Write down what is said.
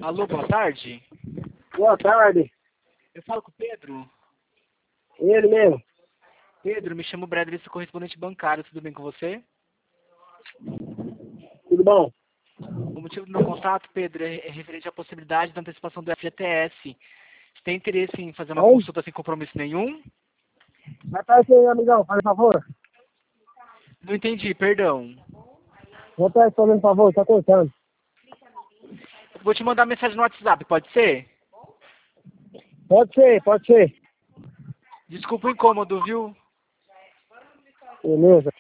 Alô, boa tarde. Boa tarde. Eu falo com o Pedro. Ele mesmo. Pedro, me chamo Bradley, sou correspondente bancário. Tudo bem com você? Tudo bom? O motivo do meu contato, Pedro, é referente à possibilidade da antecipação do FGTS. Você tem interesse em fazer uma Oi? consulta sem compromisso nenhum? Boa tarde, aí, amigão. Faz favor. Não entendi, perdão. Boa tarde, fazendo favor. Tá cortando. Vou te mandar mensagem no WhatsApp, pode ser? Pode ser, pode ser. Desculpa o incômodo, viu? Beleza.